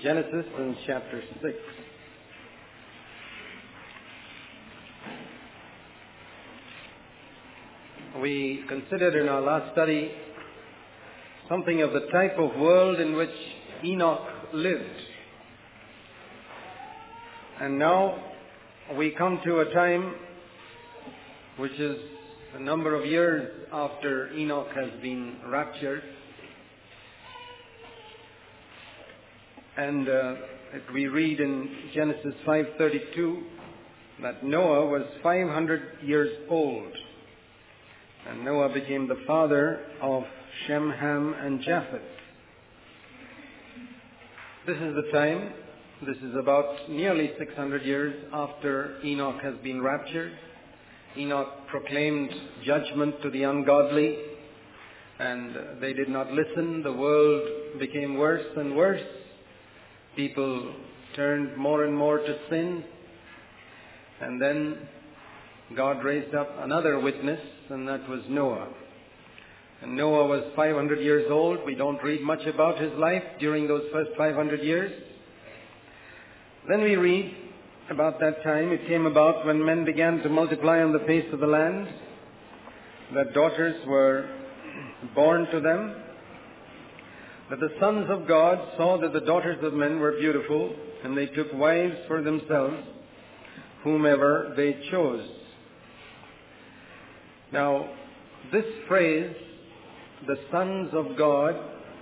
Genesis in chapter 6. We considered in our last study something of the type of world in which Enoch lived. And now we come to a time which is a number of years after Enoch has been raptured. And we read in Genesis 5:32 that Noah was 500 years old. And Noah became the father of Shem, Ham, and Japheth. This is the time, this is about nearly 600 years after Enoch has been raptured. Enoch proclaimed judgment to the ungodly, and they did not listen. The world became worse and worse. People turned more and more to sin. And then God raised up another witness, and that was Noah. And Noah was 500 years old. We don't read much about his life during those first 500 years. Then we read about that time. It came about when men began to multiply on the face of the land, that daughters were born to them, that the sons of God saw that the daughters of men were beautiful, and they took wives for themselves, whomever they chose. Now, this phrase, the sons of God,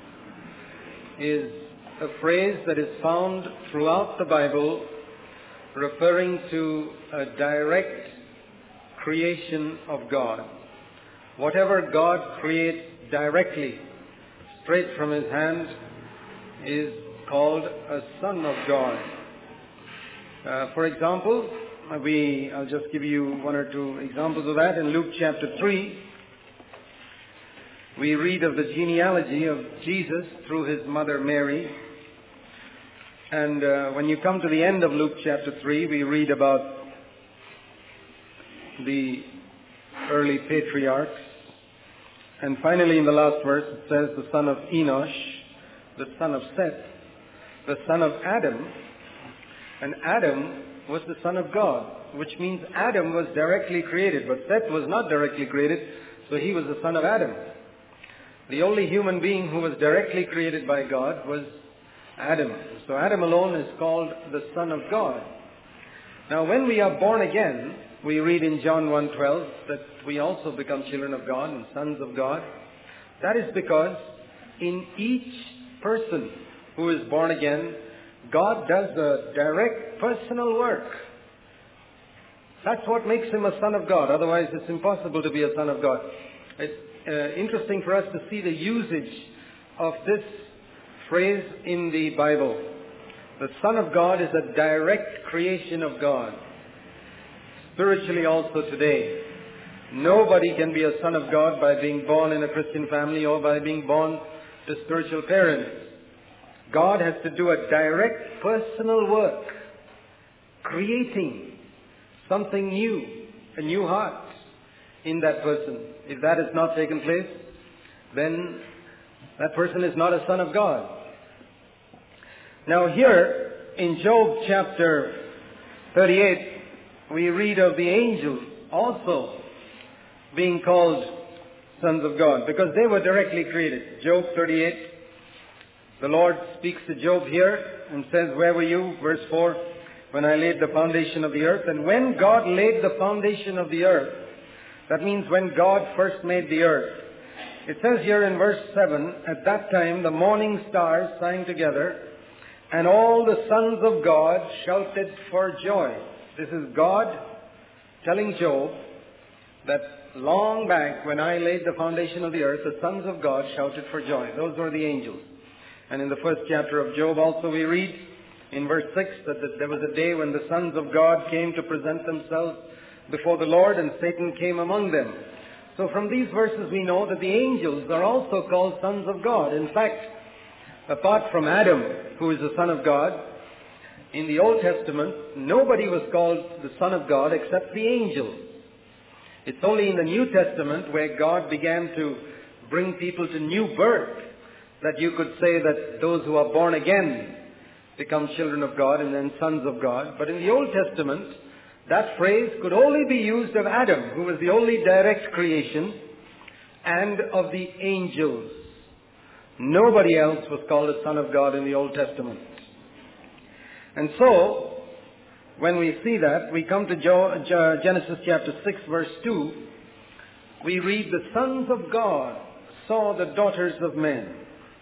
is a phrase that is found throughout the Bible referring to a direct creation of God. Whatever God creates directly, straight from His hand, is called a son of God. For example, I'll just give you one or two examples of that. In Luke chapter 3, we read of the genealogy of Jesus through His mother Mary. And when you come to the end of Luke chapter 3, we read about the early patriarchs. And finally, in the last verse, it says the son of Enosh, the son of Seth, the son of Adam. And Adam was the son of God, which means Adam was directly created, but Seth was not directly created, so he was the son of Adam. The only human being who was directly created by God was Adam. So Adam alone is called the son of God. Now, when we are born again, we read in John 1:12 that we also become children of God and sons of God. That is because in each person who is born again, God does a direct personal work. That's what makes him a son of God. Otherwise, it's impossible to be a son of God. It's interesting for us to see the usage of this phrase in the Bible. The Son of God is a direct creation of God. Spiritually also today, nobody can be a son of God by being born in a Christian family or by being born to spiritual parents. God has to do a direct personal work, creating something new, a new heart in that person. If that has not taken place, then that person is not a son of God. Now here in Job chapter 38, we read of the angels also being called sons of God because they were directly created. Job 38, the Lord speaks to Job here and says, "Where were you?" Verse 4, "When I laid the foundation of the earth." And when God laid the foundation of the earth, that means when God first made the earth. It says here in verse 7, "At that time the morning stars sang together, and all the sons of God shouted for joy." This is God telling Job that long back when I laid the foundation of the earth, the sons of God shouted for joy. Those were the angels. And in the first chapter of Job also we read in verse 6 that there was a day when the sons of God came to present themselves before the Lord, and Satan came among them. So from these verses we know that the angels are also called sons of God. In fact, apart from Adam, who is the son of God, in the Old Testament, nobody was called the son of God except the angels. It's only in the New Testament where God began to bring people to new birth that you could say that those who are born again become children of God and then sons of God. But in the Old Testament, that phrase could only be used of Adam, who was the only direct creation, and of the angels. Nobody else was called a son of God in the Old Testament. And so, when we see that, we come to Genesis chapter 6, verse 2. We read, the sons of God saw the daughters of men.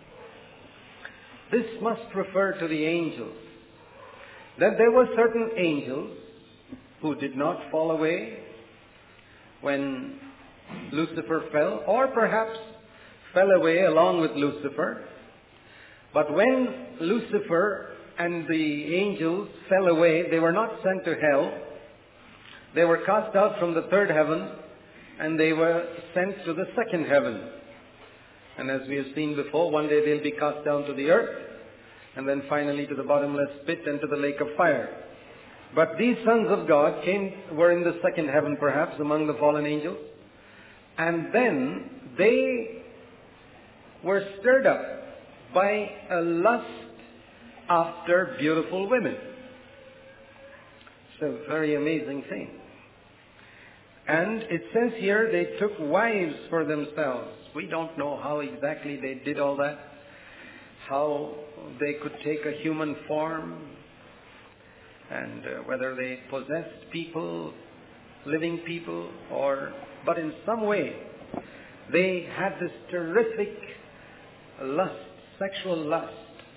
This must refer to the angels. That there were certain angels who did not fall away when Lucifer fell, or perhaps fell away along with Lucifer. But when Lucifer and the angels fell away, they were not sent to hell. They were cast out from the third heaven, and they were sent to the second heaven. And as we have seen before, one day they'll be cast down to the earth, and then finally to the bottomless pit and to the lake of fire. But these sons of God were in the second heaven perhaps, among the fallen angels. And then they were stirred up by a lust after beautiful women. It's a very amazing thing. And it says here they took wives for themselves. We don't know how exactly they did all that. How they could take a human form, and whether they possessed people, living people, but in some way they had this terrific lust, sexual lust.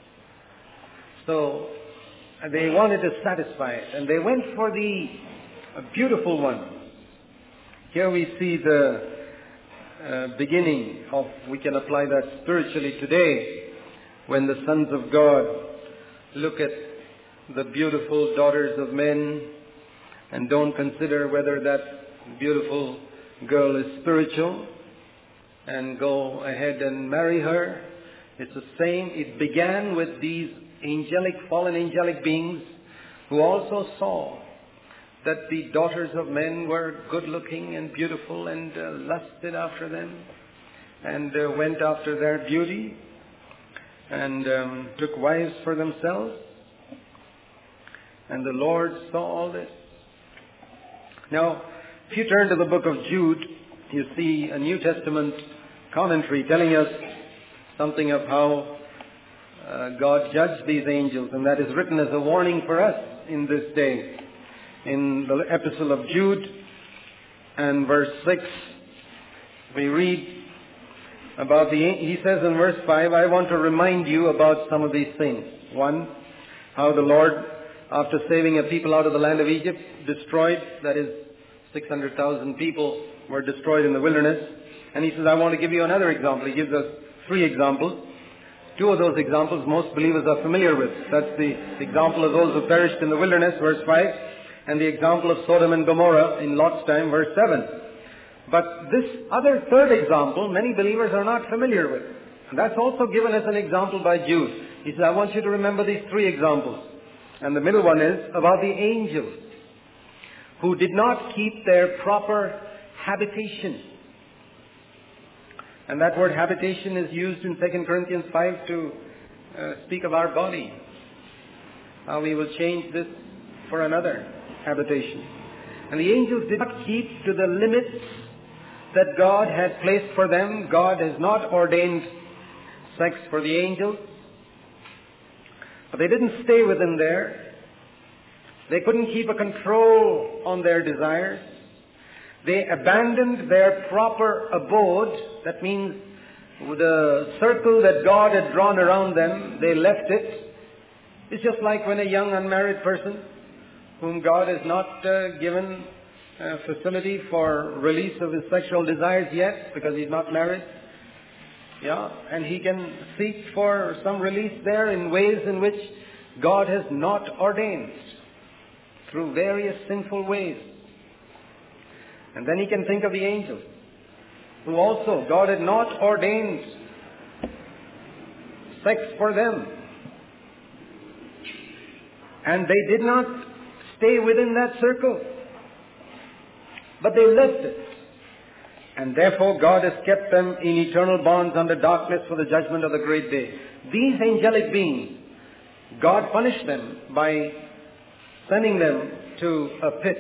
So they wanted to satisfy it, and they went for the beautiful one. Here we see the beginning of, we can apply that spiritually today, when the sons of God look at the beautiful daughters of men and don't consider whether that beautiful girl is spiritual and go ahead and marry her. It's the same. It began with these fallen angelic beings who also saw that the daughters of men were good looking and beautiful and lusted after them and went after their beauty and took wives for themselves. And the Lord saw all this. Now, if you turn to the book of Jude, you see a New Testament commentary telling us something of how God judged these angels, and that is written as a warning for us in this day. In the epistle of Jude and verse 6, we read about he says in verse 5, I want to remind you about some of these things. One, how the Lord, after saving a people out of the land of Egypt, destroyed, that is 600,000 people were destroyed in the wilderness. And he says, I want to give you another example. He gives us 3 examples. 2 of those examples most believers are familiar with. That's the example of those who perished in the wilderness, verse 5, and the example of Sodom and Gomorrah in Lot's time, verse 7. But this other third example, many believers are not familiar with. And that's also given as an example by Jude. He says, I want you to remember these 3 examples. And the middle one is about the angels who did not keep their proper habitation. And that word habitation is used in 2 Corinthians 5 to speak of our body. How we will change this for another habitation. And the angels did not keep to the limits that God had placed for them. God has not ordained sex for the angels. But they didn't stay within there. They couldn't keep a control on their desires. They abandoned their proper abode. That means the circle that God had drawn around them, they left it. It's just like when a young unmarried person whom God has not given facility for release of his sexual desires yet because he's not married. And he can seek for some release there in ways in which God has not ordained through various sinful ways. And then he can think of the angels who also God had not ordained sex for them. And they did not stay within that circle, but they left it. And therefore God has kept them in eternal bonds under darkness for the judgment of the great day. These angelic beings God punished them by sending them to a pit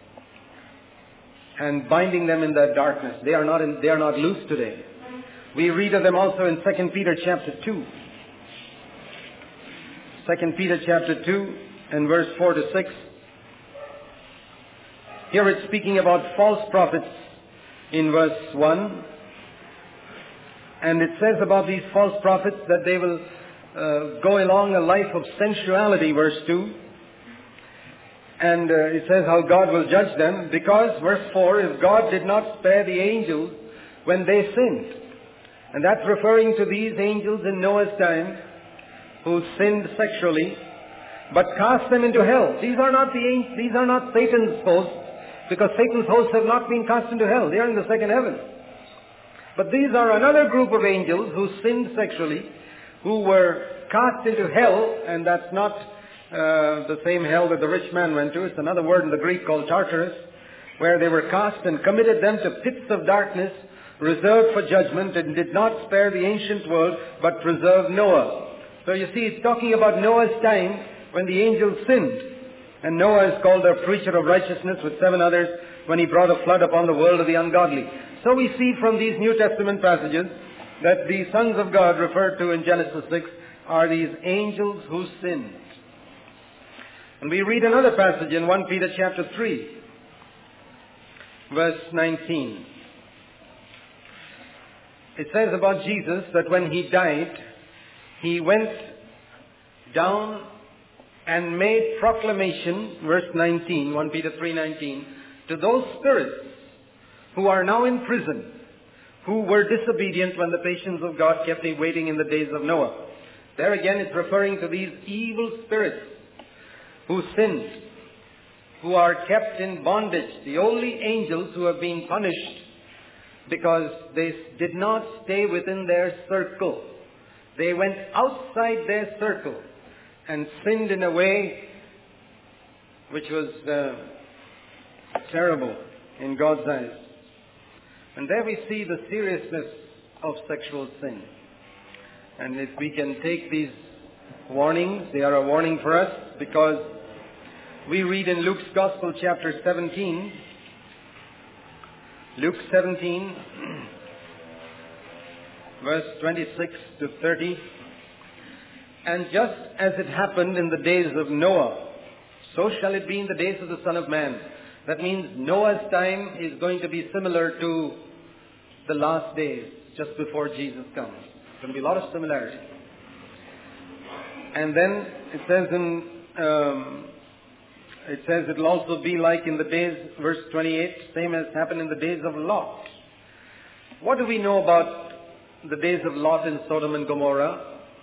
and binding them in that darkness. They are not loose today. We read of them also in 2 Peter chapter 2. 2 Peter chapter 2 and verse 4 to 6. Here it's speaking about false prophets in verse 1. And it says about these false prophets that they will go along a life of sensuality, verse 2. And it says how God will judge them because, verse 4, if God did not spare the angels when they sinned. And that's referring to these angels in Noah's time who sinned sexually, but cast them into hell. These are not Satan's hosts, because Satan's hosts have not been cast into hell. They are in the second heaven. But these are another group of angels who sinned sexually, who were cast into hell, and that's not the same hell that the rich man went to. It's another word in the Greek called Tartarus, where they were cast and committed them to pits of darkness, reserved for judgment, and did not spare the ancient world, but preserved Noah. So you see, it's talking about Noah's time when the angels sinned. And Noah is called a preacher of righteousness with 7 others when he brought a flood upon the world of the ungodly. So we see from these New Testament passages that the sons of God referred to in Genesis 6 are these angels who sinned. And we read another passage in 1 Peter chapter 3, verse 19. It says about Jesus that when he died, he went down and made proclamation, verse 19, 1 Peter 3:19, to those spirits who are now in prison, who were disobedient when the patience of God kept me waiting in the days of Noah. There again it's referring to these evil spirits who sinned, who are kept in bondage, the only angels who have been punished because they did not stay within their circle. They went outside their circle and sinned in a way which was terrible in God's eyes. And there we see the seriousness of sexual sin. And if we can take these warnings, they are a warning for us, because we read in Luke's Gospel chapter 17, Luke 17, verse 26 to 30, and just as it happened in the days of Noah, so shall it be in the days of the Son of Man. That means Noah's time is going to be similar to the last days, just before Jesus comes. There's going to be a lot of similarity. And then it says it'll also be like in the days, verse 28, same as happened in the days of Lot. What do we know about the days of Lot in Sodom and Gomorrah?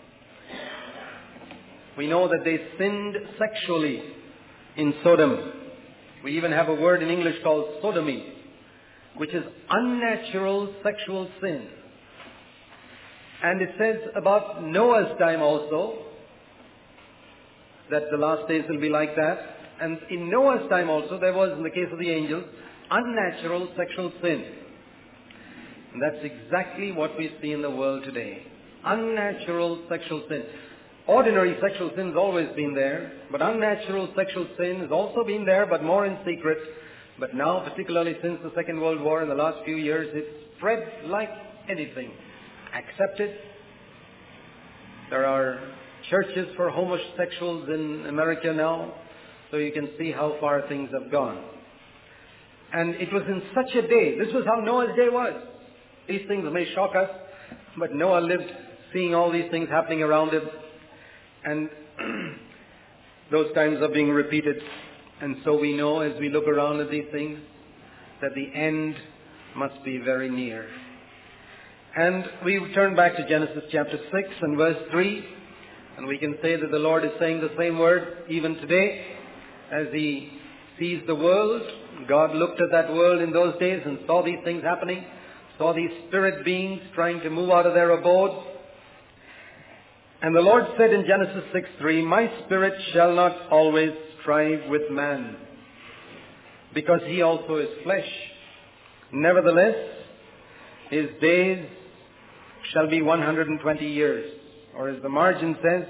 We know that they sinned sexually in Sodom. We even have a word in English called sodomy, which is unnatural sexual sin. And it says about Noah's time also that the last days will be like that. And in Noah's time also, there was, in the case of the angels, unnatural sexual sin. And that's exactly what we see in the world today. Unnatural sexual sin. Ordinary sexual sin has always been there, but unnatural sexual sin has also been there, but more in secret. But now, particularly since the Second World War in the last few years, it's spread like anything. Accepted. There are churches for homosexuals in America now, so you can see how far things have gone. And it was in such a day. This was how Noah's day was. These things may shock us, but Noah lived seeing all these things happening around him. And those times are being repeated. And so we know as we look around at these things that the end must be very near. And we turn back to Genesis chapter 6 and verse 3. And we can say that the Lord is saying the same word even today. As He sees the world, God looked at that world in those days and saw these things happening. Saw these spirit beings trying to move out of their abode. And the Lord said in Genesis 6:3, "My spirit shall not always strive with man, because he also is flesh. Nevertheless, his days shall be 120 years. Or as the margin says,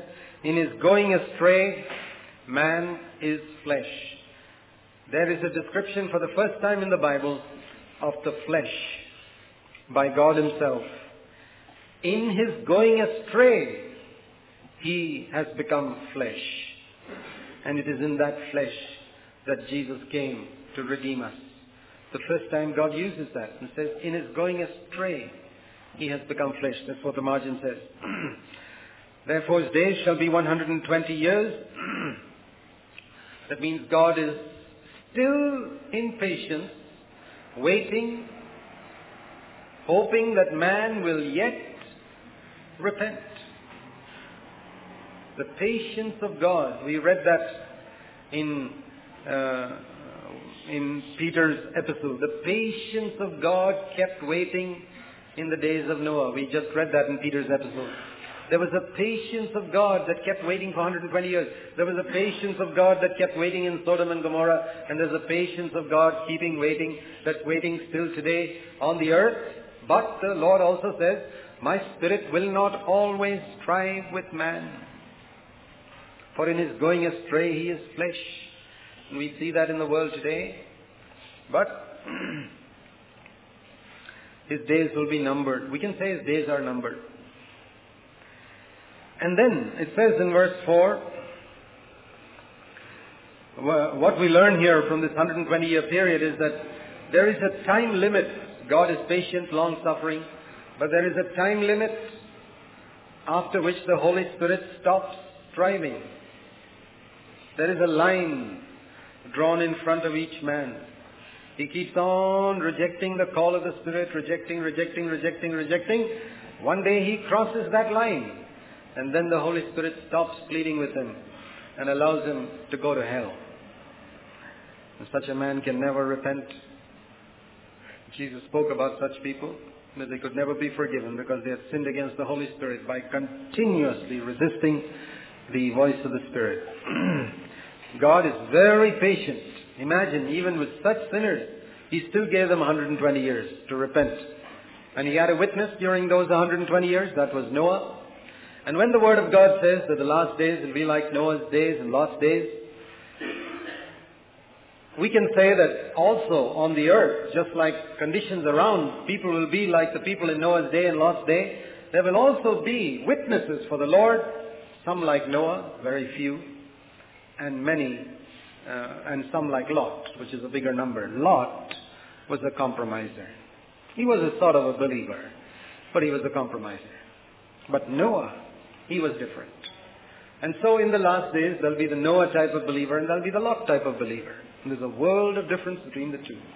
In his going astray, man is flesh. There is a description for the first time in the Bible of the flesh by God himself. In his going astray, he has become flesh. And it is in that flesh that Jesus came to redeem us. The first time God uses that and says, in his going astray, he has become flesh. That's what the margin says. Therefore his days shall be 120 years. That means God is still in patience, waiting, hoping that man will yet repent. The patience of God. We read that in Peter's epistle. The patience of God kept waiting in the days of Noah. We just read that in Peter's epistle. There was a patience of God that kept waiting for 120 years. There was a patience of God that kept waiting in Sodom and Gomorrah. And there's a patience of God keeping waiting, that's waiting still today on the earth. But the Lord also says, my spirit will not always strive with man. For in his going astray he is flesh. And we see that in the world today. But his days will be numbered. We can say his days are numbered. And then it says in verse 4, what we learn here from this 120-year period is that there is a time limit. God is patient, long-suffering, but there is a time limit after which the Holy Spirit stops striving. There is a line drawn in front of each man. He keeps on rejecting the call of the Spirit, rejecting. One day he crosses that line. And then the Holy Spirit stops pleading with him and allows him to go to hell. And such a man can never repent. Jesus spoke about such people, that they could never be forgiven because they had sinned against the Holy Spirit by continuously resisting the voice of the Spirit. God is very patient. Imagine, even with such sinners, he still gave them 120 years to repent. And he had a witness during those 120 years, that was Noah. And when the Word of God says that the last days will be like Noah's days and Lot's days, we can say that also on the earth, just like conditions around, people will be like the people in Noah's day and Lot's day, there will also be witnesses for the Lord, some like Noah, very few, and many, and some like Lot, which is a bigger number. Lot was a compromiser. He was a sort of a believer, but he was a compromiser. But Noah, he was different. And so in the last days, there'll be the Noah type of believer and there'll be the Lot type of believer. And there's a world of difference between the two.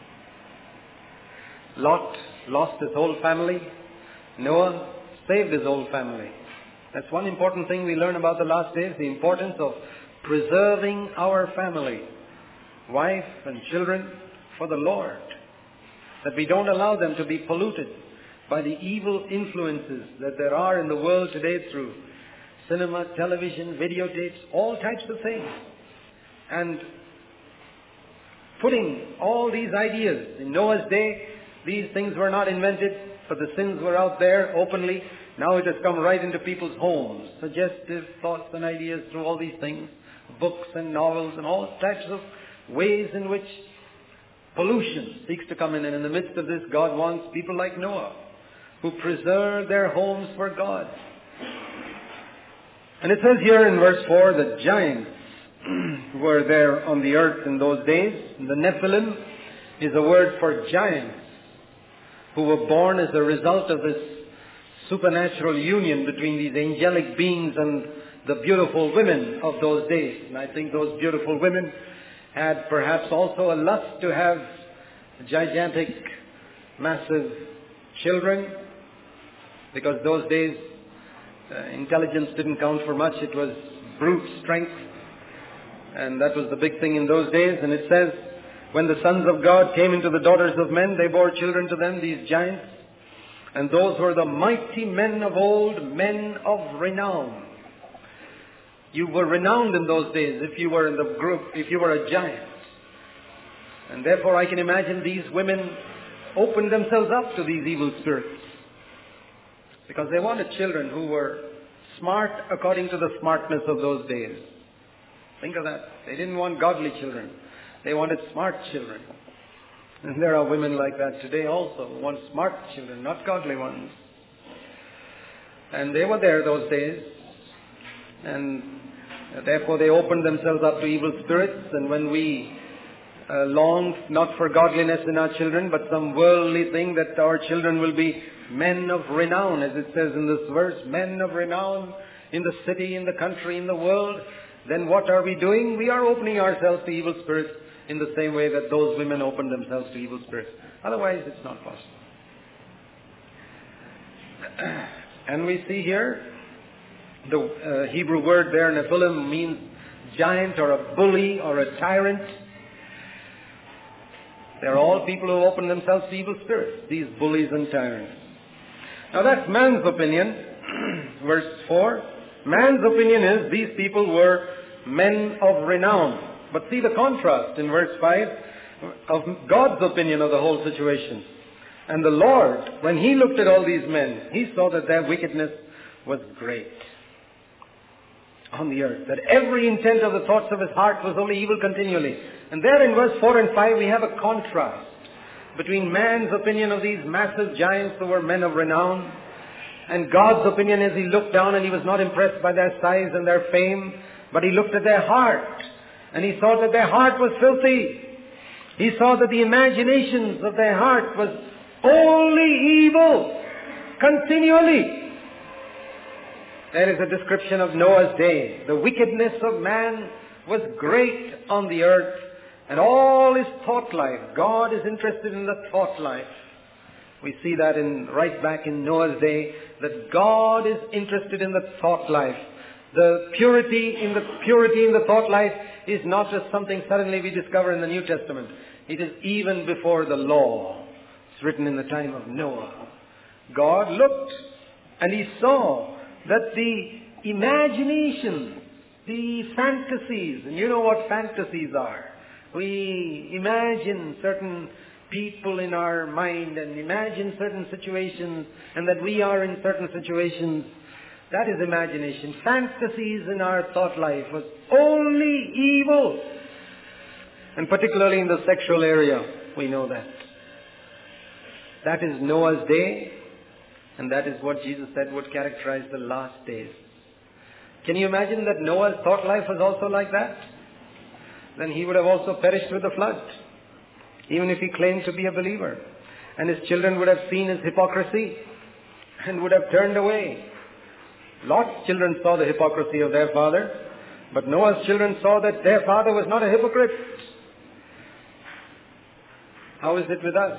Lot lost his whole family. Noah saved his whole family. That's one important thing we learn about the last days, the importance of preserving our family, wife and children, for the Lord. That we don't allow them to be polluted by the evil influences that there are in the world today through cinema, television, videotapes, all types of things. And putting all these ideas. In Noah's day, these things were not invented, but the sins were out there openly. Now it has come right into people's homes. Suggestive thoughts and ideas through all these things. Books and novels and all types of ways in which pollution seeks to come in. And in the midst of this, God wants people like Noah, who preserve their homes for God. And it says here in verse 4 that giants were there on the earth in those days. The Nephilim is a word for giants who were born as a result of this supernatural union between these angelic beings and the beautiful women of those days. And I think those beautiful women had perhaps also a lust to have gigantic, massive children, because those days intelligence didn't count for much. It was brute strength, and that was the big thing in those days. And it says, when the sons of God came into the daughters of men, they bore children to them, these giants. And those were the mighty men of old, men of renown. You were renowned in those days if you were in the group, if you were a giant. And therefore I can imagine these women opened themselves up to these evil spirits, because they wanted children who were smart according to the smartness of those days. Think of that. They didn't want godly children. They wanted smart children. And there are women like that today also, who want smart children, not godly ones. And they were there those days. And therefore they opened themselves up to evil spirits. And when we long not for godliness in our children, but some worldly thing, that our children will be men of renown, as it says in this verse, men of renown in the city, in the country, in the world, then what are we doing? We are opening ourselves to evil spirits in the same way that those women opened themselves to evil spirits. Otherwise, it's not possible. And we see here, the Hebrew word there, Nephilim, means giant or a bully or a tyrant. They're all people who open themselves to evil spirits, these bullies and tyrants. Now that's man's opinion. Verse 4. Man's opinion is these people were men of renown. But see the contrast in verse 5 of God's opinion of the whole situation. And the Lord, when He looked at all these men, He saw that their wickedness was great on the earth. That every intent of the thoughts of His heart was only evil continually. And there in verse 4 and 5 we have a contrast between man's opinion of these massive giants who were men of renown, and God's opinion as He looked down and He was not impressed by their size and their fame, but He looked at their heart and He saw that their heart was filthy. He saw that the imaginations of their heart was only evil continually. There is a description of Noah's day. The wickedness of man was great on the earth, and all his thought life. God is interested in the thought life. We see that right back in Noah's day, that God is interested in the thought life. The purity in the thought life is not just something suddenly we discover in the New Testament. It is even before the law. It's written in the time of Noah. God looked and He saw that the imagination, the fantasies, and you know what fantasies are. We imagine certain people in our mind and imagine certain situations, and that we are in certain situations. That is imagination. Fantasies in our thought life was only evil. And particularly in the sexual area, we know that. That is Noah's day, and that is what Jesus said would characterize the last days. Can you imagine that Noah's thought life was also like that? Then he would have also perished with the flood, even if he claimed to be a believer. And his children would have seen his hypocrisy and would have turned away. Lot's children saw the hypocrisy of their father, but Noah's children saw that their father was not a hypocrite. How is it with us?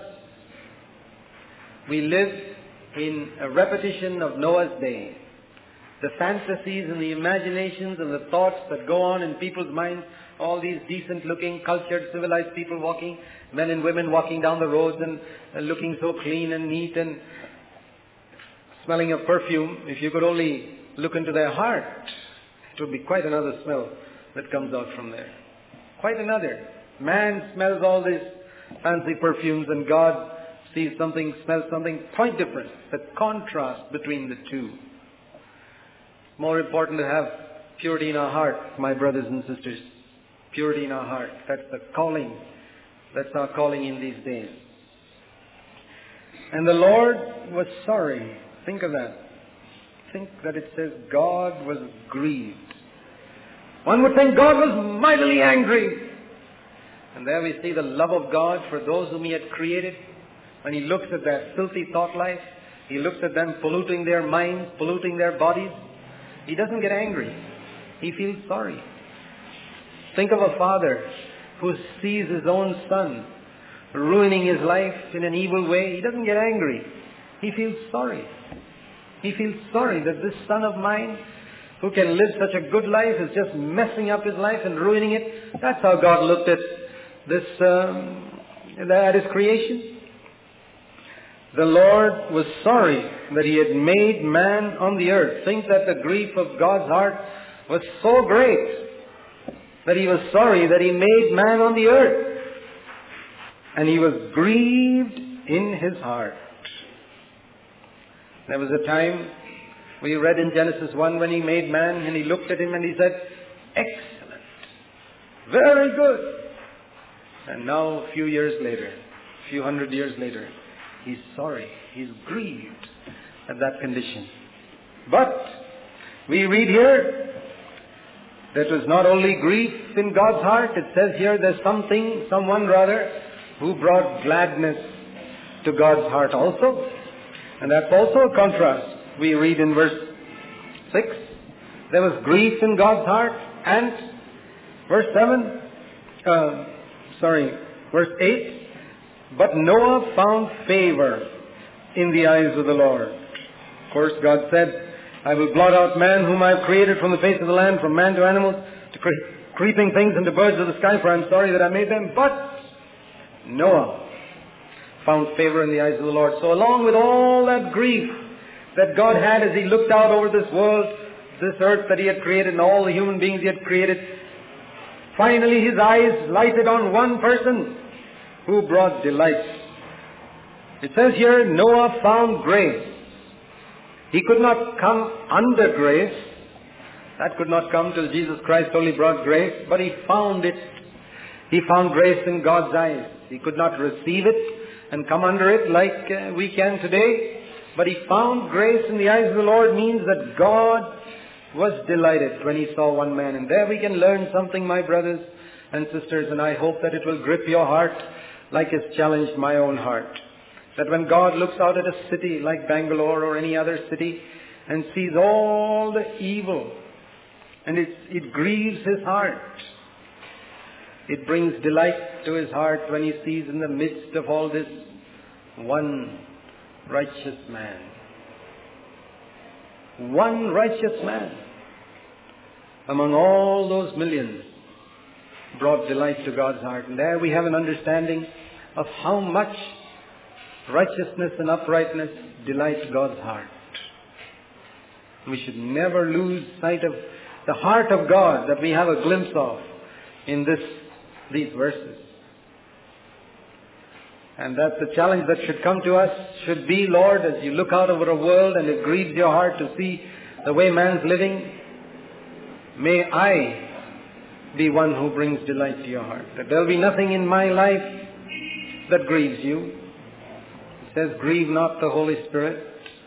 We live in a repetition of Noah's day. The fantasies and the imaginations and the thoughts that go on in people's minds, all these decent-looking, cultured, civilized people walking, men and women walking down the roads and looking so clean and neat and smelling of perfume. If you could only look into their heart, it would be quite another smell that comes out from there. Quite another. Man smells all these fancy perfumes, and God sees something, smells something quite different. The contrast between the two. More important to have purity in our heart, my brothers and sisters. Purity in our heart. That's the calling. That's our calling in these days. And the Lord was sorry. Think of that. Think that it says God was grieved. One would think God was mightily angry. And there we see the love of God for those whom He had created. When He looks at their filthy thought life, He looks at them polluting their minds, polluting their bodies. He doesn't get angry. He feels sorry. Think of a father who sees his own son ruining his life in an evil way. He doesn't get angry. He feels sorry. He feels sorry that this son of mine, who can live such a good life, is just messing up his life and ruining it. That's how God looked at this, at His creation. The Lord was sorry that He had made man on the earth. Think that the grief of God's heart was so great that He was sorry that He made man on the earth. And He was grieved in His heart. There was a time We read in Genesis 1 when He made man and He looked at him and He said, excellent, very good. And now a few years later, a few hundred years later, He's sorry, He's grieved at that condition. But we read here that was not only grief in God's heart. It says here there's someone who brought gladness to God's heart also. And that's also a contrast. We read in verse 6, there was grief in God's heart. And verse 8, but Noah found favor in the eyes of the Lord. Of course, God said, I will blot out man whom I have created from the face of the land, from man to animals, to creeping things and to birds of the sky, for I am sorry that I made them. But Noah found favor in the eyes of the Lord. So along with all that grief that God had as He looked out over this world, this earth that He had created and all the human beings He had created, finally His eyes lighted on one person who brought delight. It says here, Noah found grace. He could not come under grace. That could not come till Jesus Christ only brought grace. But he found it. He found grace in God's eyes. He could not receive it and come under it like we can today. But he found grace in the eyes of the Lord means that God was delighted when He saw one man. And there we can learn something, my brothers and sisters. And I hope that it will grip your heart like it's challenged my own heart. That when God looks out at a city like Bangalore or any other city and sees all the evil, and it grieves His heart. It brings delight to His heart when He sees in the midst of all this one righteous man. One righteous man among all those millions brought delight to God's heart. And there we have an understanding of how much righteousness and uprightness delight God's heart. We should never lose sight of the heart of God that we have a glimpse of in these verses. And that's the challenge that should come to us, should be, Lord, as you look out over a world and it grieves your heart to see the way man's living, may I be one who brings delight to your heart. That there will be nothing in my life that grieves you. Says, grieve not the Holy Spirit.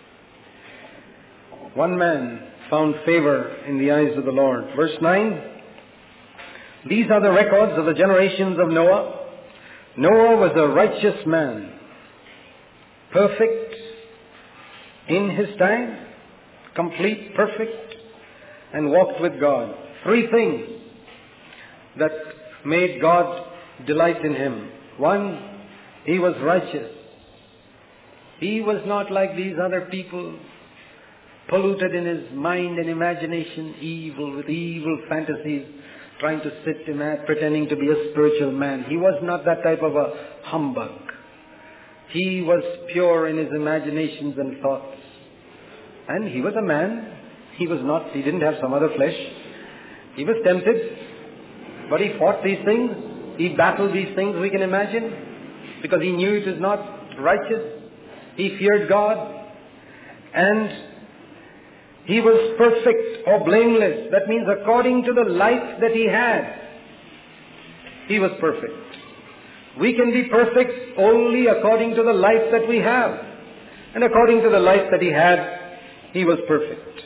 One man found favor in the eyes of the Lord. Verse 9, these are the records of the generations of Noah. Noah was a righteous man, perfect in his time, complete, perfect, and walked with God. Three things that made God delight in him. One, he was righteous. He was not like these other people, polluted in his mind and imagination, evil, with evil fantasies, trying to sit pretending to be a spiritual man. He was not that type of a humbug. He was pure in his imaginations and thoughts. And he was a man. He didn't have some other flesh. He was tempted, but he fought these things. He battled these things, we can imagine, because he knew it was not righteous. He feared God, and he was perfect or blameless. That means according to the life that he had, he was perfect. We can be perfect only according to the life that we have. And according to the life that he had, he was perfect.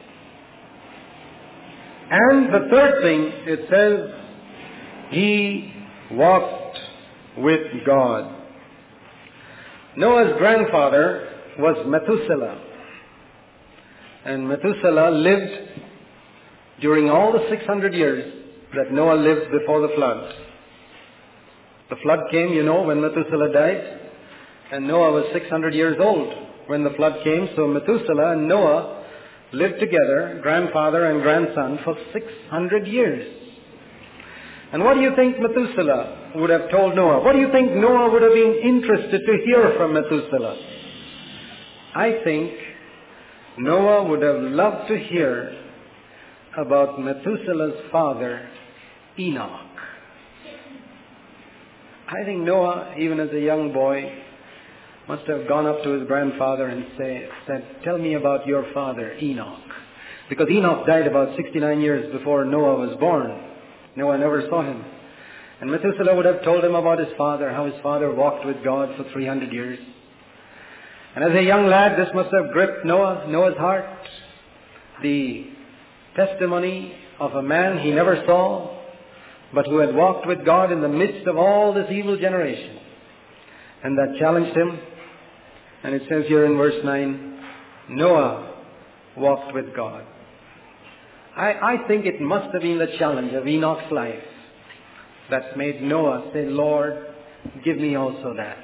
And the third thing, it says, he walked with God. Noah's grandfather was Methuselah. And Methuselah lived during all the 600 years that Noah lived before the flood. The flood came, when Methuselah died. And Noah was 600 years old when the flood came. So Methuselah and Noah lived together, grandfather and grandson, for 600 years. And what do you think Methuselah would have told Noah? What do you think Noah would have been interested to hear from Methuselah? I think Noah would have loved to hear about Methuselah's father, Enoch. I think Noah, even as a young boy, must have gone up to his grandfather and said, "Tell me about your father, Enoch." Because Enoch died about 69 years before Noah was born. Noah never saw him. And Methuselah would have told him about his father, how his father walked with God for 300 years. And as a young lad, this must have gripped Noah's heart. The testimony of a man he never saw, but who had walked with God in the midst of all this evil generation. And that challenged him. And it says here in verse 9, Noah walked with God. I think it must have been the challenge of Enoch's life that made Noah say, "Lord, give me also that."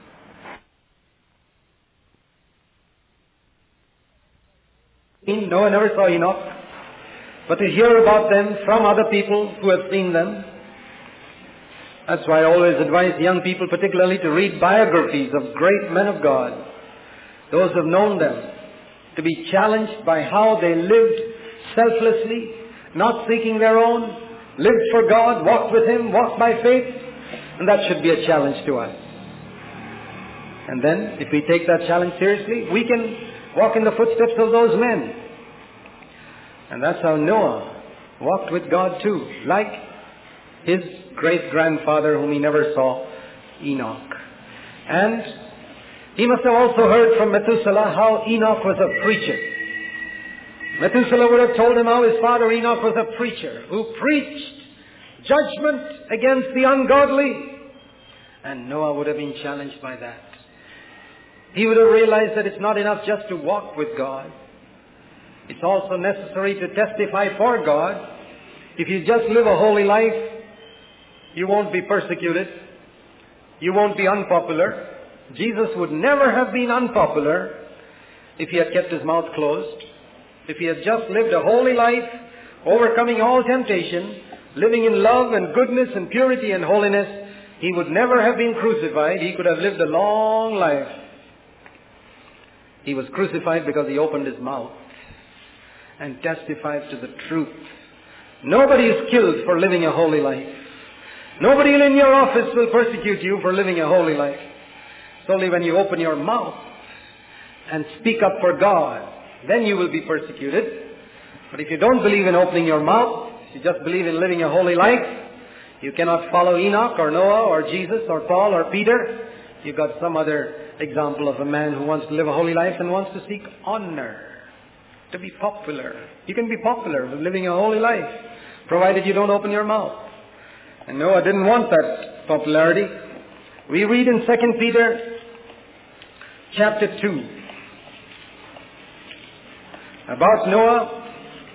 Noah never saw Enoch, but to hear about them from other people who have seen them. That's why I always advise young people particularly to read biographies of great men of God, those who have known them, to be challenged by how they lived selflessly, not seeking their own, lived for God, walked with Him, walked by faith, and that should be a challenge to us. And then, if we take that challenge seriously, we can walk in the footsteps of those men. And that's how Noah walked with God too, like his great-grandfather whom he never saw, Enoch. And he must have also heard from Methuselah how Enoch was a preacher. Methuselah would have told him how his father Enoch was a preacher who preached judgment against the ungodly. And Noah would have been challenged by that. He would have realized that it's not enough just to walk with God. It's also necessary to testify for God. If you just live a holy life, you won't be persecuted. You won't be unpopular. Jesus would never have been unpopular if He had kept His mouth closed. If He had just lived a holy life, overcoming all temptation, living in love and goodness and purity and holiness, He would never have been crucified. He could have lived a long life. He was crucified because He opened His mouth and testified to the truth. Nobody is killed for living a holy life. Nobody in your office will persecute you for living a holy life. It's only when you open your mouth and speak up for God, then you will be persecuted. But if you don't believe in opening your mouth, if you just believe in living a holy life, you cannot follow Enoch or Noah or Jesus or Paul or Peter. You've got some other example of a man who wants to live a holy life and wants to seek honor, to be popular. You can be popular with living a holy life, provided you don't open your mouth. And Noah didn't want that popularity. We read in 2 Peter chapter 2 about Noah.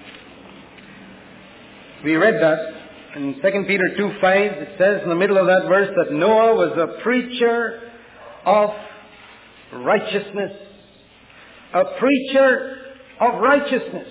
We read that in 2 Peter 2:5. It says in the middle of that verse that Noah was a preacher of righteousness. A preacher of righteousness.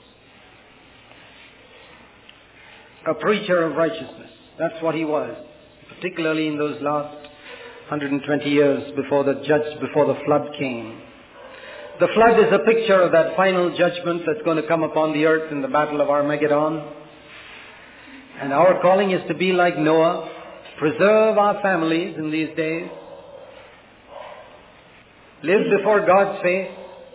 A preacher of righteousness. That's what he was, particularly in those last 120 years before the flood came. The flood is a picture of that final judgment that's going to come upon the earth in the battle of Armageddon. And our calling is to be like Noah, preserve our families in these days, live before God's face,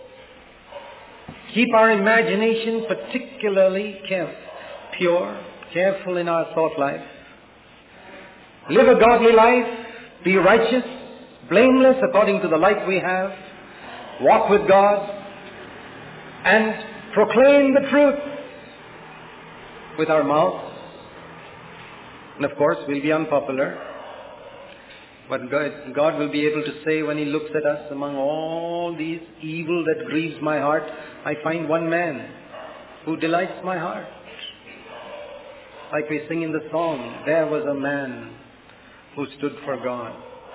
keep our imagination particularly pure, careful in our thought life, live a godly life, be righteous, blameless according to the light we have, walk with God, and proclaim the truth with our mouths. And of course, we'll be unpopular. But God will be able to say when He looks at us, among all these evil that grieves my heart, I find one man who delights my heart. Like we sing in the song, there was a man who stood for God.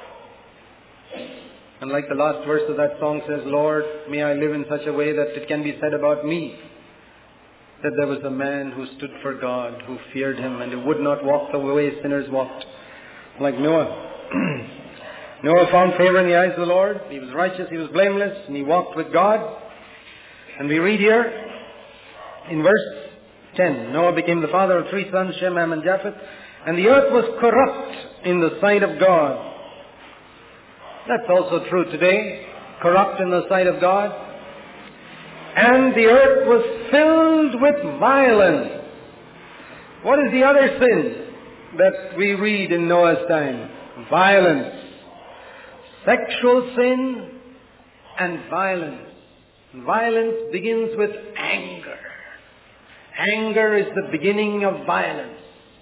And like the last verse of that song says, Lord, may I live in such a way that it can be said about me that there was a man who stood for God, who feared Him, and who would not walk the way sinners walked. Like Noah. Noah found favor in the eyes of the Lord. He was righteous, he was blameless, and he walked with God. And we read here in verse 10, Noah became the father of 3 sons, Shem, Ham, and Japheth, and the earth was corrupt in the sight of God. That's also true today. Corrupt in the sight of God. And the earth was filled with violence. What is the other sin that we read in Noah's time? Violence. Sexual sin and violence. Violence begins with anger. Anger is the beginning of violence.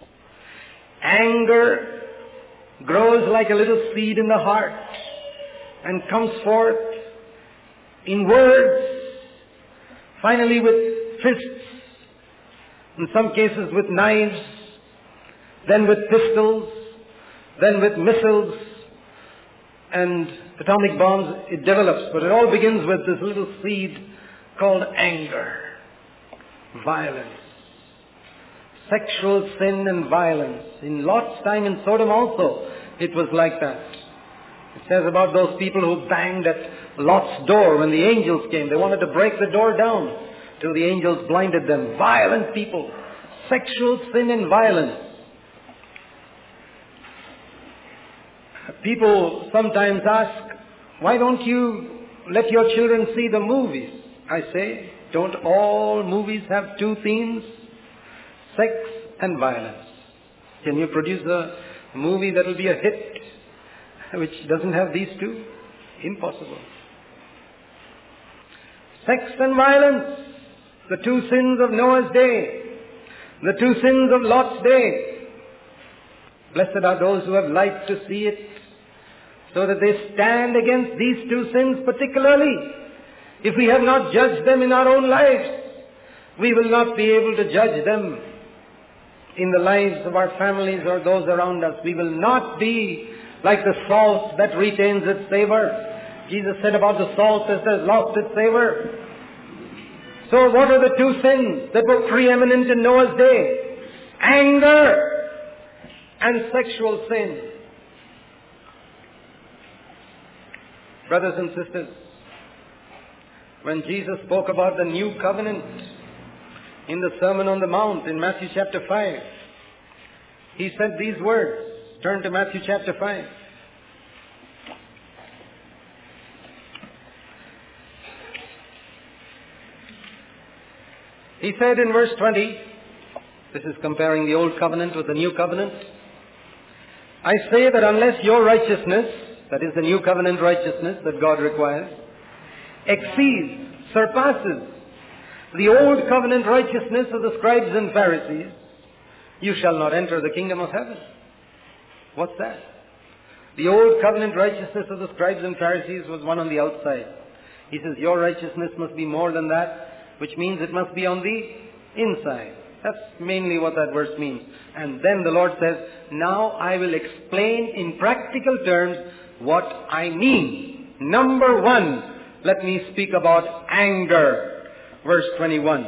Anger grows like a little seed in the heart and comes forth in words, finally with fists, in some cases with knives, then with pistols, then with missiles and atomic bombs. It develops, but it all begins with this little seed called anger, violence. Sexual sin and violence. In Lot's time in Sodom also, it was like that. It says about those people who banged at Lot's door when the angels came. They wanted to break the door down till the angels blinded them. Violent people. Sexual sin and violence. People sometimes ask, why don't you let your children see the movies? I say, don't all movies have two themes? Sex and violence. Can you produce a movie that will be a hit which doesn't have these two? Impossible. Sex and violence, the two sins of Noah's day, the two sins of Lot's day. Blessed are those who have light to see it, so that they stand against these two sins particularly. If we have not judged them in our own lives, we will not be able to judge them in the lives of our families or those around us. We will not be like the salt that retains its savor. Jesus said about the salt that has lost its savor. So what are the two sins that were preeminent in Noah's day? Anger and sexual sin. Brothers and sisters, when Jesus spoke about the new covenant in the Sermon on the Mount in Matthew chapter 5, he said these words. Turn to Matthew chapter 5. He said in verse 20, this is comparing the old covenant with the new covenant, I say that unless your righteousness, that is the new covenant righteousness that God requires, exceeds, surpasses the old covenant righteousness of the scribes and Pharisees, you shall not enter the kingdom of heaven. What's that? The old covenant righteousness of the scribes and Pharisees was one on the outside. He says, your righteousness must be more than that, which means it must be on the inside. That's mainly what that verse means. And then the Lord says, now I will explain in practical terms what I mean. Number one, let me speak about anger. Verse 21.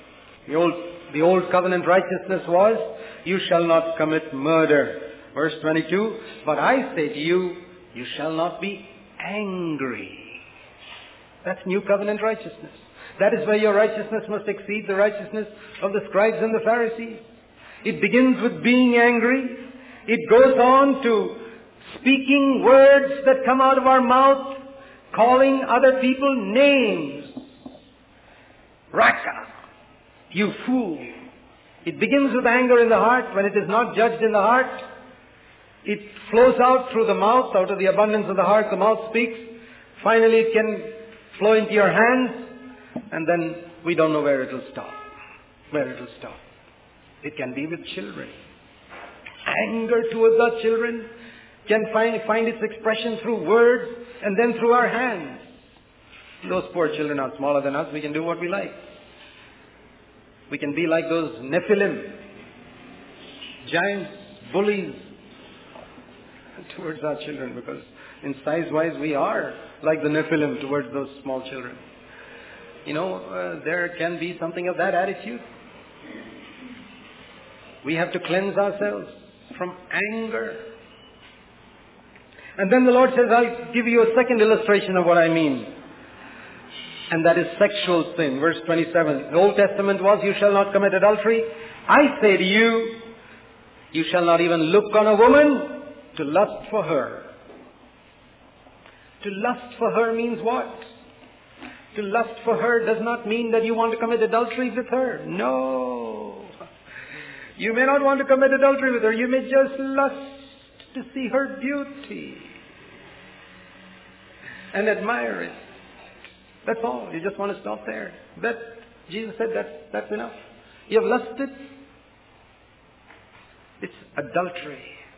The old covenant righteousness was, you shall not commit murder. Verse 22, but I say to you, you shall not be angry. That's new covenant righteousness. That is why your righteousness must exceed the righteousness of the scribes and the Pharisees. It begins with being angry. It goes on to speaking words that come out of our mouth, calling other people names. Raka, you fool. It begins with anger in the heart. When it is not judged in the heart, it flows out through the mouth. Out of the abundance of the heart, the mouth speaks. Finally, it can flow into your hands. And then we don't know where it will stop. Where it will stop. It can be with children. Anger towards our children can find its expression through words and then through our hands. Those poor children are smaller than us. We can do what we like. We can be like those Nephilim, giants, bullies towards our children, because in size-wise we are like the Nephilim towards those small children. You know, there can be something of that attitude. We have to cleanse ourselves from anger. And then the Lord says, I'll give you a second illustration of what I mean. And that is sexual sin. Verse 27. The Old Testament was, you shall not commit adultery. I say to you, you shall not even look on a woman to lust for her. To lust for her means what? To lust for her does not mean that you want to commit adultery with her. No. You may not want to commit adultery with her. You may just lust to see her beauty and admire it. That's all. You just want to stop there. But Jesus said that's enough. You have lusted. It's adultery.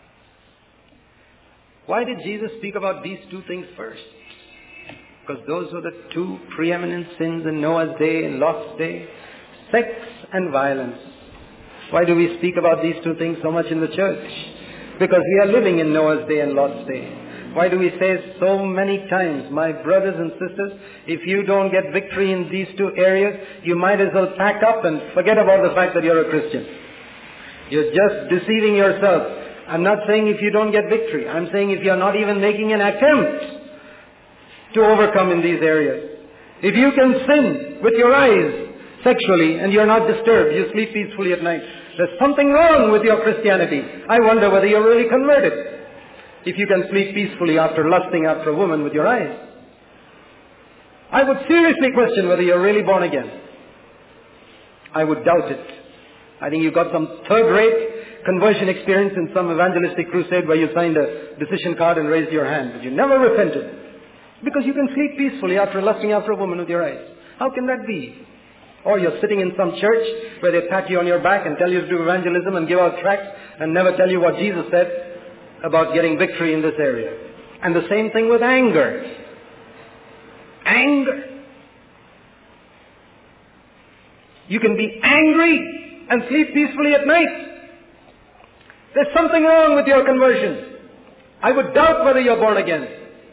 Why did Jesus speak about these two things first? Because those were the two preeminent sins in Noah's day and Lot's day. Sex and violence. Why do we speak about these two things so much in the church? Because we are living in Noah's day and Lot's day. Why do we say so many times, my brothers and sisters, if you don't get victory in these two areas, you might as well pack up and forget about the fact that you're a Christian. You're just deceiving yourself. I'm not saying if you don't get victory. I'm saying if you're not even making an attempt to overcome in these areas. If you can sin with your eyes sexually and you're not disturbed, you sleep peacefully at night, there's something wrong with your Christianity. I wonder whether you're really converted. If you can sleep peacefully after lusting after a woman with your eyes. I would seriously question whether you're really born again. I would doubt it. I think you got some third-rate conversion experience in some evangelistic crusade where you signed a decision card and raised your hand, but you never repented. Because you can sleep peacefully after lusting after a woman with your eyes. How can that be? Or you're sitting in some church where they pat you on your back and tell you to do evangelism and give out tracts and never tell you what Jesus said about getting victory in this area. And the same thing with anger. Anger. You can be angry and sleep peacefully at night. There's something wrong with your conversion. I would doubt whether you're born again.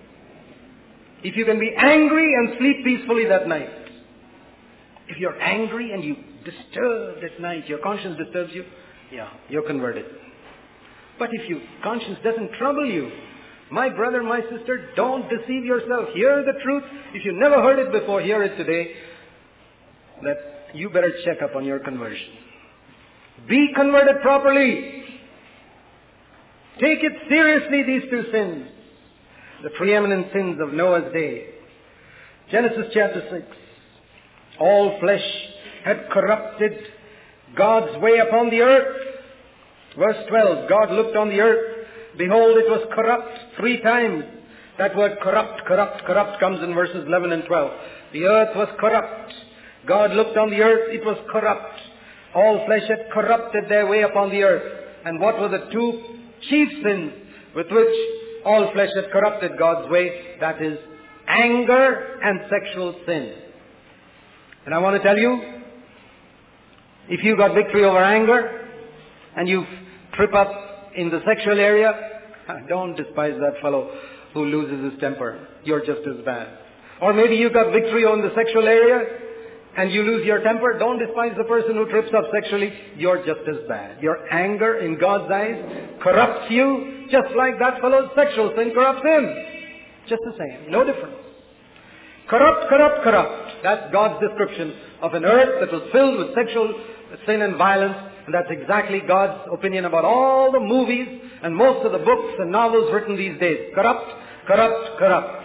If you can be angry and sleep peacefully that night. If you're angry and you disturbed at night, your conscience disturbs you, yeah, you're converted. But if your conscience doesn't trouble you, my brother, my sister, don't deceive yourself. Hear the truth. If you never heard it before, hear it today. That you better check up on your conversion. Be converted properly. Take it seriously, these two sins. The preeminent sins of Noah's day. Genesis chapter 6. All flesh had corrupted God's way upon the earth. Verse 12. God looked on the earth. Behold, it was corrupt 3 times. That word corrupt, corrupt, corrupt comes in verses 11 and 12. The earth was corrupt. God looked on the earth. It was corrupt. All flesh had corrupted their way upon the earth. And what were the 2 chief sins with which all flesh had corrupted God's way? That is anger and sexual sin. And I want to tell you, if you got victory over anger and you trip up in the sexual area, don't despise that fellow who loses his temper. You're just as bad. Or maybe you got victory on the sexual area and you lose your temper. Don't despise the person who trips up sexually. You're just as bad. Your anger in God's eyes corrupts you just like that fellow's sexual sin corrupts him. Just the same. No difference. Corrupt, corrupt, corrupt. That's God's description of an earth that was filled with sexual sin and violence. And that's exactly God's opinion about all the movies and most of the books and novels written these days. Corrupt, corrupt, corrupt.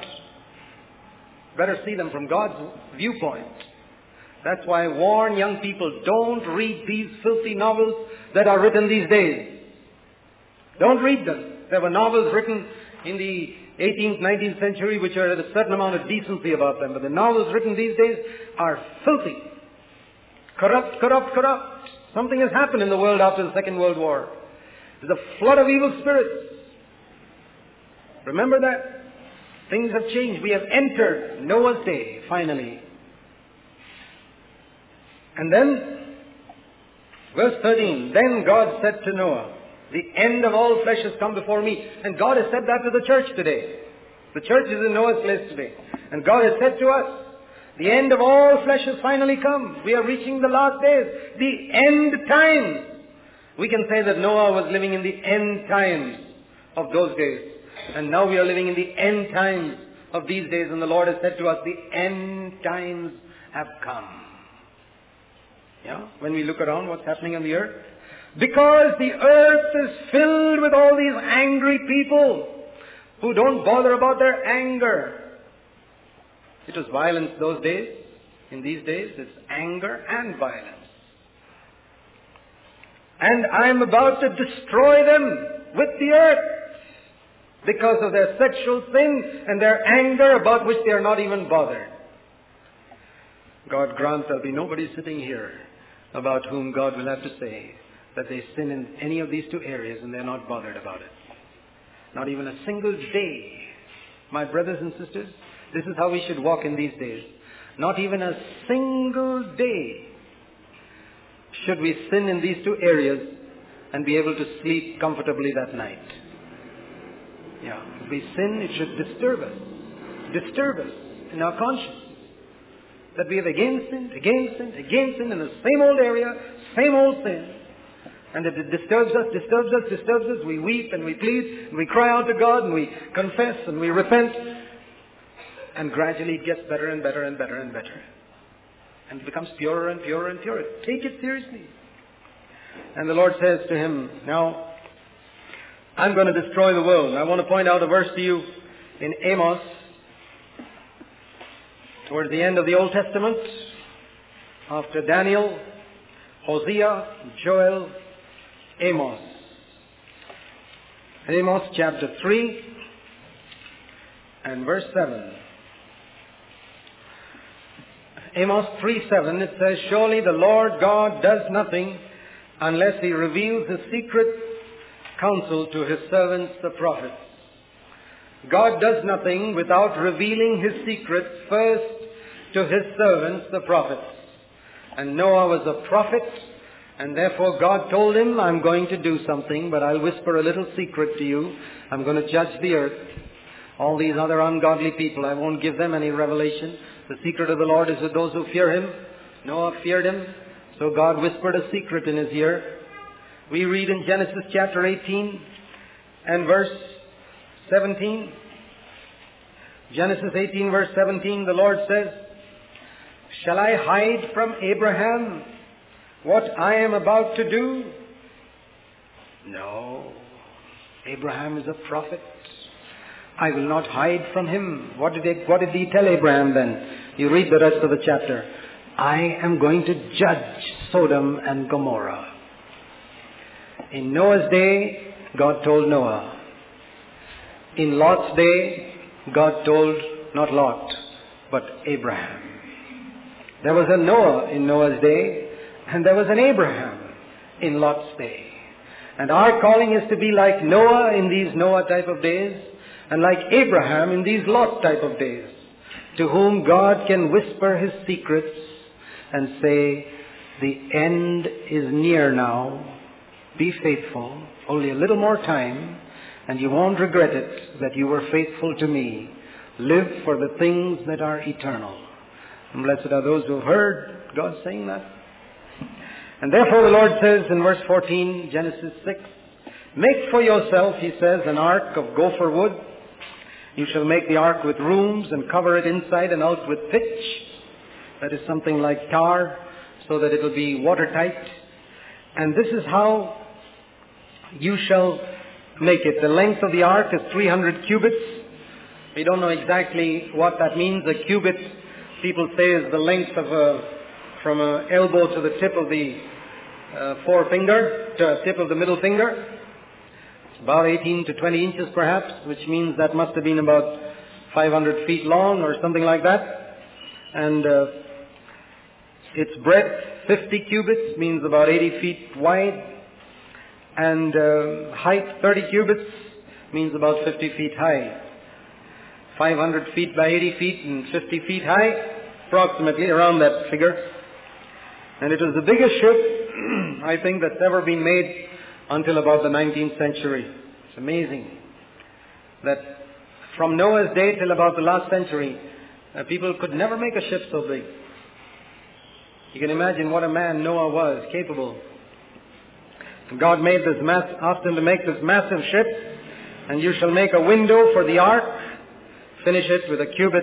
Better see them from God's viewpoint. That's why I warn young people, don't read these filthy novels that are written these days. Don't read them. There were novels written in the 18th, 19th century which had a certain amount of decency about them. But the novels written these days are filthy. Corrupt, corrupt, corrupt. Something has happened in the world after the Second World War. There's a flood of evil spirits. Remember that? Things have changed. We have entered Noah's day, finally. And then, verse 13, then God said to Noah, the end of all flesh has come before me. And God has said that to the church today. The church is in Noah's place today. And God has said to us, the end of all flesh has finally come. We are reaching the last days. The end times. We can say that Noah was living in the end times of those days. And now we are living in the end times of these days. And the Lord has said to us, the end times have come. Yeah? When we look around, what's happening on the earth? Because the earth is filled with all these angry people. who don't bother about their anger. It was violence those days. In these days, it's anger and violence. And I am about to destroy them with the earth because of their sexual sin and their anger about which they are not even bothered. God grant there'll be nobody sitting here about whom God will have to say that they sin in any of these two areas and they're not bothered about it. Not even a single day. My brothers and sisters, this is how we should walk in these days. Not even a single day should we sin in these two areas and be able to sleep comfortably that night. Yeah, if we sin, it should disturb us in our conscience. That we have again sinned in the same old area, same old sin. And if it disturbs us, we weep and we plead, and we cry out to God, and we confess and we repent. And gradually it gets better and better and better and better. And it becomes purer and purer and purer. Take it seriously. And the Lord says to him, now, I'm going to destroy the world. I want to point out a verse to you in Amos, towards the end of the Old Testament, after Daniel, Hosea, Joel, Amos. Amos chapter 3 and verse 7. Amos 3:7, it says, surely the Lord God does nothing unless He reveals His secret counsel to His servants the prophets. God does nothing without revealing His secrets first to His servants the prophets. And Noah was a prophet, and therefore God told him, I'm going to do something, but I'll whisper a little secret to you. I'm going to judge the earth. All these other ungodly people, I won't give them any revelation. The secret of the Lord is with those who fear Him. Noah feared Him, so God whispered a secret in his ear. We read in Genesis chapter 18 and verse 17. Genesis 18 verse 17, the Lord says, shall I hide from Abraham what I am about to do? No. Abraham is a prophet. I will not hide from him. What did he tell Abraham then? You read the rest of the chapter. I am going to judge Sodom and Gomorrah. In Noah's day, God told Noah. In Lot's day, God told not Lot, but Abraham. There was a Noah in Noah's day, and there was an Abraham in Lot's day. And our calling is to be like Noah in these Noah type of days, and like Abraham in these Lot type of days, to whom God can whisper His secrets and say, the end is near now. Be faithful. Only a little more time, and you won't regret it that you were faithful to me. Live for the things that are eternal. And blessed are those who have heard God saying that. And therefore the Lord says in verse 14, Genesis 6, make for yourself, He says, an ark of gopher wood. You shall make the ark with rooms and cover it inside and out with pitch. That is something like tar, so that it will be watertight. And this is how you shall make it. The length of the ark is 300 cubits. We don't know exactly what that means. A cubit, people say, is the length of from an elbow to the tip of the forefinger, to the tip of the middle finger. About 18 to 20 inches perhaps, which means that must have been about 500 feet long or something like that. And its breadth, 50 cubits, means about 80 feet wide. And height, 30 cubits, means about 50 feet high. 500 feet by 80 feet and 50 feet high, approximately around that figure. And it was the biggest ship, I think, that's ever been made until about the 19th century. It's amazing that from Noah's day till about the last century, people could never make a ship so big. You can imagine what a man Noah was, capable. God made this asked him to make this massive ship, and you shall make a window for the ark, finish it with a cubit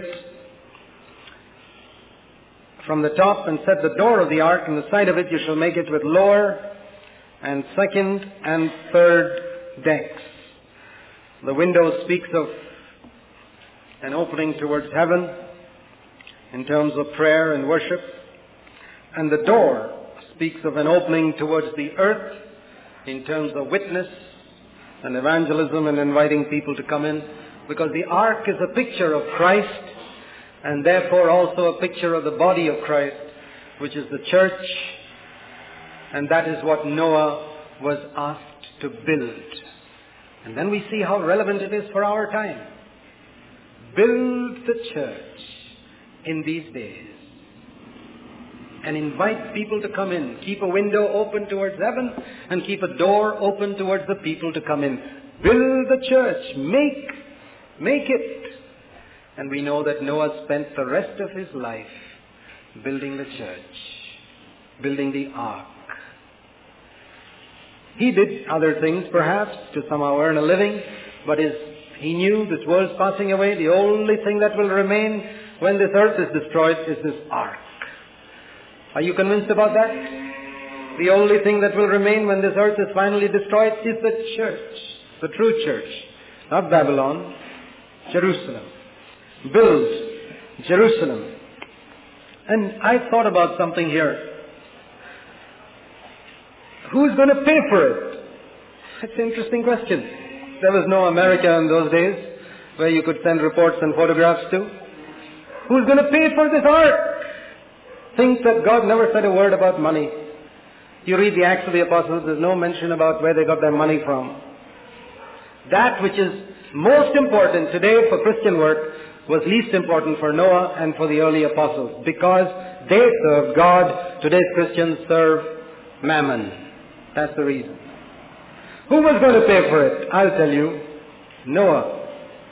from the top, and set the door of the ark, and the side of it you shall make it with lower and second and third decks. The window speaks of an opening towards heaven in terms of prayer and worship. And the door speaks of an opening towards the earth in terms of witness and evangelism and inviting people to come in. Because the ark is a picture of Christ, and therefore also a picture of the body of Christ, which is the church. And that is what Noah was asked to build. And then we see how relevant it is for our time. Build the church in these days. And invite people to come in. Keep a window open towards heaven and keep a door open towards the people to come in. Build the church. Make it. And we know that Noah spent the rest of his life building the church, building the ark. He did other things perhaps to somehow earn a living, but he knew this world's passing away. The only thing that will remain when this earth is destroyed is this ark. Are you convinced about that? The only thing that will remain when this earth is finally destroyed is the church, the true church, not Babylon, Jerusalem. Build Jerusalem. And I thought about something here. Who's going to pay for it? That's an interesting question. There was no America in those days where you could send reports and photographs to. Who's going to pay for this ark? Think that God never said a word about money. You read the Acts of the Apostles, there's no mention about where they got their money from. That which is most important today for Christian work was least important for Noah and for the early apostles, because they serve God. Today's Christians serve mammon. That's the reason. Who was going to pay for it? I'll tell you, Noah.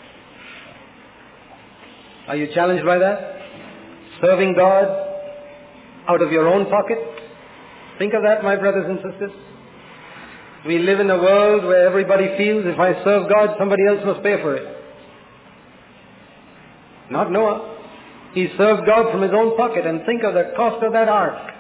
Are you challenged by that? Serving God out of your own pocket? Think of that, my brothers and sisters. We live in a world where everybody feels if I serve God, somebody else must pay for it. Not Noah. He served God from his own pocket, and think of the cost of that ark.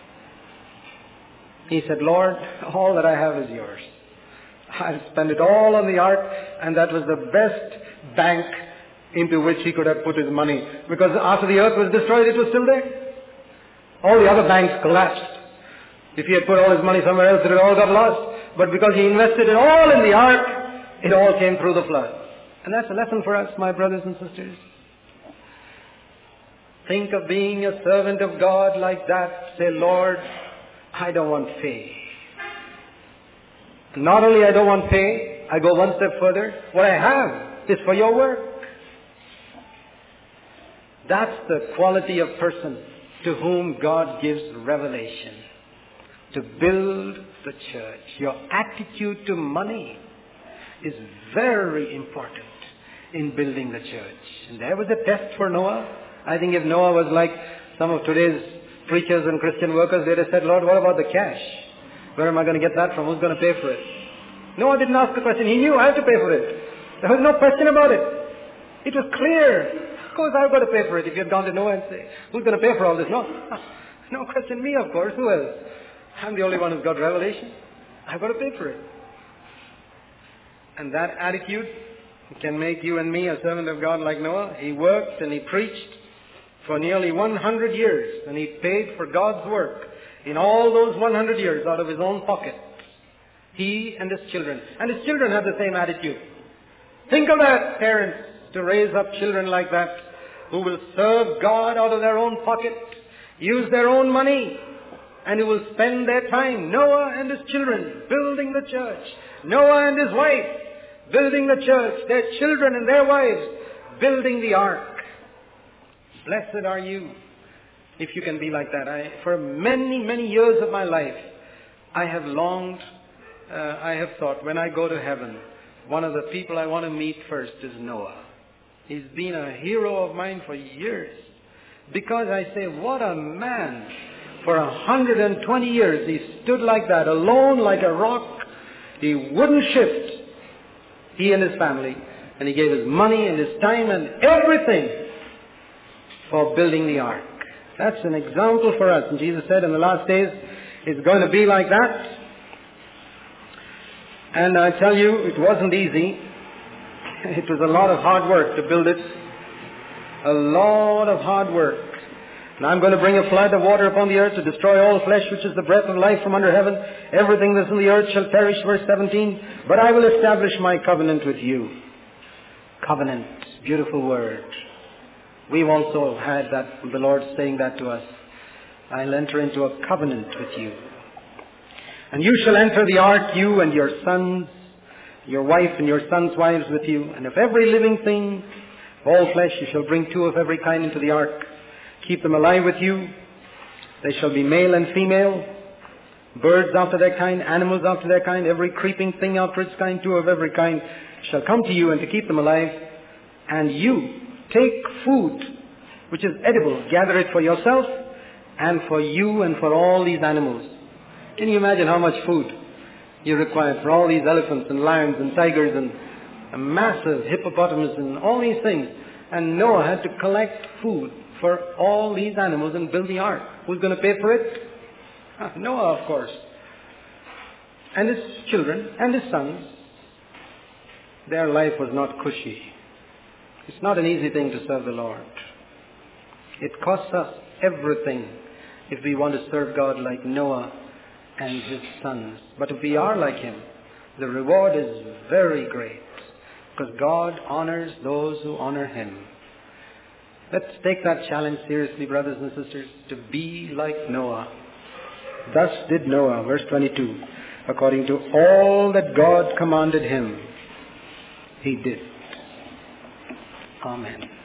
He said, Lord, all that I have is yours. I'll spend it all on the ark, and that was the best bank into which he could have put his money. Because after the earth was destroyed, it was still there. All the other banks collapsed. If he had put all his money somewhere else, it had all got lost. But because he invested it all in the ark, it all came through the flood. And that's a lesson for us, my brothers and sisters. Think of being a servant of God like that. Say, Lord, I don't want pay. Not only I don't want pay, I go one step further. What I have is for your work. That's the quality of person to whom God gives revelation. To build the church. Your attitude to money is very important in building the church. And there was a test for Noah. I think if Noah was like some of today's preachers and Christian workers, they'd have said, Lord, what about the cash? Where am I going to get that from? Who's going to pay for it? Noah didn't ask the question. He knew I have to pay for it. There was no question about it. It was clear. Of course I've got to pay for it. If you had gone to Noah and say, who's going to pay for all this? No question me, of course. Who else? I'm the only one who's got revelation. I've got to pay for it. And that attitude can make you and me a servant of God like Noah. He worked and he preached for nearly 100 years. And he paid for God's work in all those 100 years out of his own pocket. He and his children. And his children have the same attitude. Think of that, parents, to raise up children like that, who will serve God out of their own pocket, use their own money, and who will spend their time, Noah and his children, building the church. Noah and his wife, building the church. Their children and their wives, building the ark. Blessed are you if you can be like that. For many, many years of my life, I have longed, I have thought, when I go to heaven, one of the people I want to meet first is Noah. He's been a hero of mine for years. Because I say, what a man. For 120 years he stood like that, alone like a rock. He wouldn't shift. He and his family. And he gave his money and his time and everything for building the ark. That's an example for us. And Jesus said in the last days, it's going to be like that. And I tell you, it wasn't easy. It was a lot of hard work to build it. A lot of hard work. And I'm going to bring a flood of water upon the earth to destroy all flesh, which is the breath of life from under heaven. Everything that's in the earth shall perish, verse 17. But I will establish my covenant with you. Covenant, beautiful word. We've also had that, the Lord saying that to us. I'll enter into a covenant with you. And you shall enter the ark, you and your sons, your wife and your sons' wives with you. And of every living thing, all flesh, you shall bring 2 of every kind into the ark. Keep them alive with you. They shall be male and female, birds after their kind, animals after their kind, every creeping thing after its kind, 2 of every kind shall come to you, and to keep them alive. And you take food which is edible, gather it for yourself and for you and for all these animals. Can you imagine how much food you require for all these elephants and lions and tigers and a massive hippopotamus and all these things? And Noah had to collect food for all these animals and build the ark. Who's going to pay for it? Noah, of course. And his children and his sons. Their life was not cushy. It's not an easy thing to serve the Lord. It costs us everything if we want to serve God like Noah and his sons. But if we are like him, the reward is very great, because God honors those who honor him. Let's take that challenge seriously, brothers and sisters, to be like Noah. Thus did Noah, verse 22, according to all that God commanded him, he did. Amen.